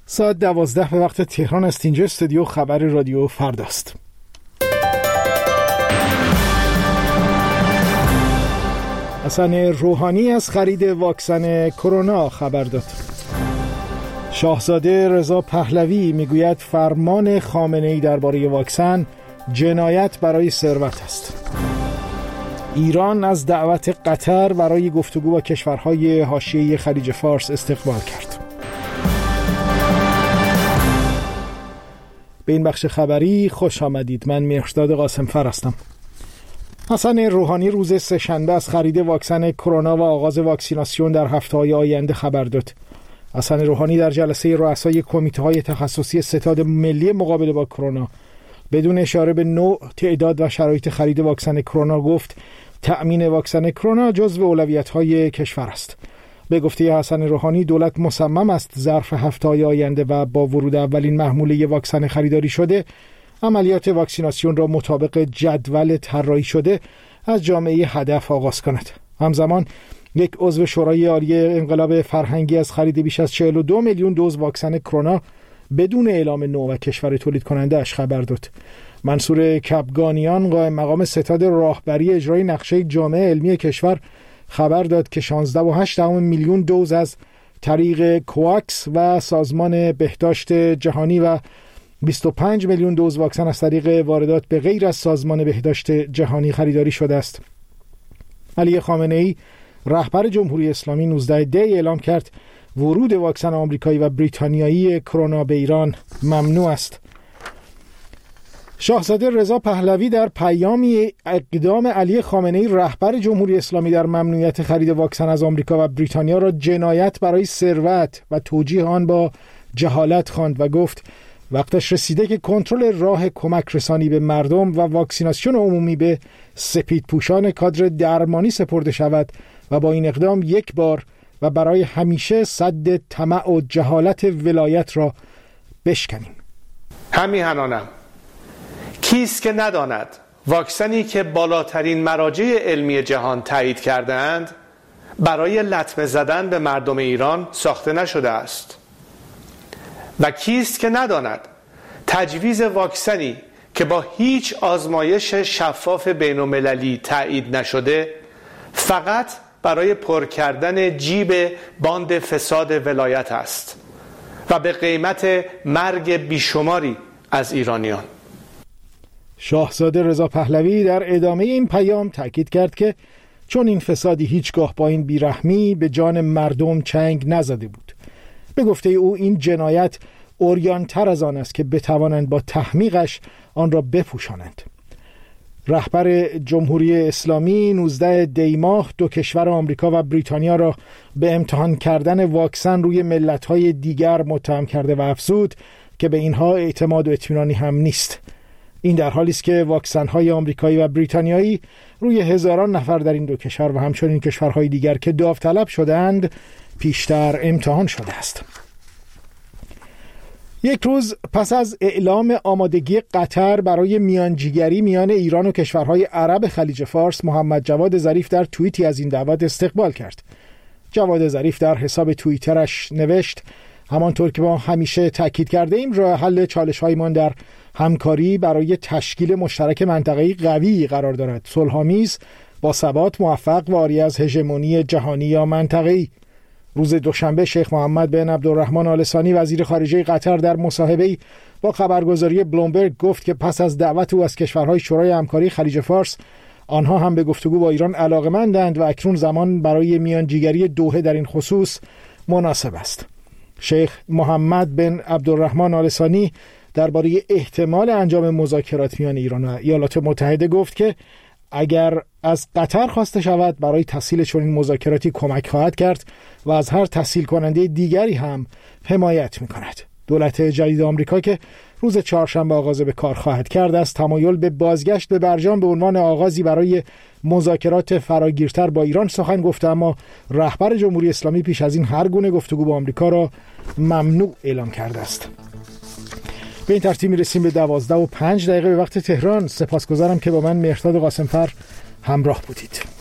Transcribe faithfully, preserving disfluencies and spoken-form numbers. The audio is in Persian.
ساعت دوازده به وقت تهران است. اینجا استودیو خبر رادیو فرداست. حسن روحانی از خرید واکسن کرونا خبر داد. شاهزاده رضا پهلوی میگوید فرمان خامنه‌ای درباره واکسن جنایت برای ثروت است. ایران از دعوت قطر برای گفتگو با کشورهای حاشیه خلیج فارس استقبال کرد. به این بخش خبری خوش آمدید. من مهرداد قاسمفر هستم. حسن روحانی روز سه‌شنبه از خرید واکسن کرونا و آغاز واکسیناسیون در هفته‌های آینده خبر داد. حسن روحانی در جلسه رؤسای کمیته‌های تخصصی ستاد ملی مقابله با کرونا بدون اشاره به نوع، تعداد و شرایط خرید واکسن کرونا گفت تأمین واکسن کرونا جزو اولویت‌های کشور است. به گفته حسن روحانی دولت مصمم است ظرف هفته‌های آینده و با ورود اولین محموله واکسن خریداری شده عملیات واکسیناسیون را مطابق جدول طراحی شده از جامعه هدف آغاز کند. همزمان یک عضو شورای عالی انقلاب فرهنگی از خرید بیش از چهل و دو میلیون دوز واکسن کرونا بدون اعلام نوع و کشور تولید کننده اش خبر داد. منصور کبگانیان قائم مقام ستاد راهبری اجرای نقشه جامعه علمی کشور خبر داد که شانزده و هشت دهم میلیون دوز از طریق کواکس و سازمان بهداشت جهانی و بیست و پنج میلیون دوز واکسن از طریق واردات به غیر از سازمان بهداشت جهانی خریداری شده است. علی خامنه‌ای رهبر جمهوری اسلامی نوزده دی اعلام کرد ورود واکسن آمریکایی و بریتانیایی کرونا به ایران ممنوع است. شاهزاده رضا پهلوی در پیامی اقدام علی خامنه‌ای رهبر جمهوری اسلامی در ممنوعیت خرید واکسن از آمریکا و بریتانیا را جنایت برای ثروت و توجیه آن با جهالت خواند و گفت وقتش رسیده که کنترل راه کمک رسانی به مردم و واکسیناسیون عمومی به سپیدپوشان کادر درمانی سپرده شود و با این اقدام یک بار و برای همیشه سد طمع و جهالت ولایت را بشکنیم. همیهنانم کیست که نداند واکسنی که بالاترین مراجع علمی جهان تایید کرده اند برای لطمه زدن به مردم ایران ساخته نشده است و کیست که نداند تجویز واکسنی که با هیچ آزمایش شفاف بین‌المللی تایید نشده فقط برای پر کردن جیب باند فساد ولایت است و به قیمت مرگ بیشماری از ایرانیان. شاهزاده رضا پهلوی در ادامه این پیام تاکید کرد که چون این فسادی هیچگاه با این بیرحمی به جان مردم چنگ نزده بود. به گفته او این جنایت عریان‌تر از آن است که بتوانند با تحمیقش آن را بپوشانند. رهبر جمهوری اسلامی نوزده دی ماه دو کشور آمریکا و بریتانیا را به امتحان کردن واکسن روی ملت‌های دیگر متهم کرده و افزود که به اینها اعتماد و اطمینانی هم نیست. این در حالی است که واکسن‌های آمریکایی و بریتانیایی روی هزاران نفر در این دو کشور و همچنین کشورهای دیگر که داوطلب شدند پیشتر امتحان شده است. یک روز پس از اعلام آمادگی قطر برای میانجیگری میان ایران و کشورهای عرب خلیج فارس، محمد جواد ظریف در توییتی از این دعوت استقبال کرد. جواد ظریف در حساب توییترش نوشت همانطور که ما همیشه تاکید کرده ایم راه حل چالش‌هایمان در همکاری برای تشکیل مشترک منطقه‌ای قوی قرار دارد، صلح‌آمیز، با ثبات، موفق و عاری از هژمونی جهانی یا منطقه‌ای. روز دوشنبه شیخ محمد بن عبدالرحمن آل ثانی وزیر خارجه قطر در مصاحبه‌ای با خبرگزاری بلومبرگ گفت که پس از دعوت او از کشورهای شورای همکاری خلیج فارس آنها هم به گفتگو با ایران علاقه‌مندند و اکنون زمان برای میانجیگری دوحه در این خصوص مناسب است. شیخ محمد بن عبدالرحمن آل ثانی درباره احتمال انجام مذاکرات میان ایران و ایالات متحده گفت که اگر از قطر خواسته شود برای تسهیل چنین مذاکراتی کمک خواهد کرد و از هر تسهیل کننده دیگری هم حمایت می‌کند. دولت جدید آمریکا که روز چهارشنبه آغاز به کار خواهد کرد است تمایل به بازگشت به برجام به عنوان آغازی برای مذاکرات فراگیرتر با ایران سخن گفته، اما رهبر جمهوری اسلامی پیش از این هر گونه گفتگو با آمریکا را ممنوع اعلام کرده است. به این ترتیب میرسیم به دوازده و پنج دقیقه به وقت تهران. سپاسگزارم که با من مهرداد قاسمفر همراه بودید.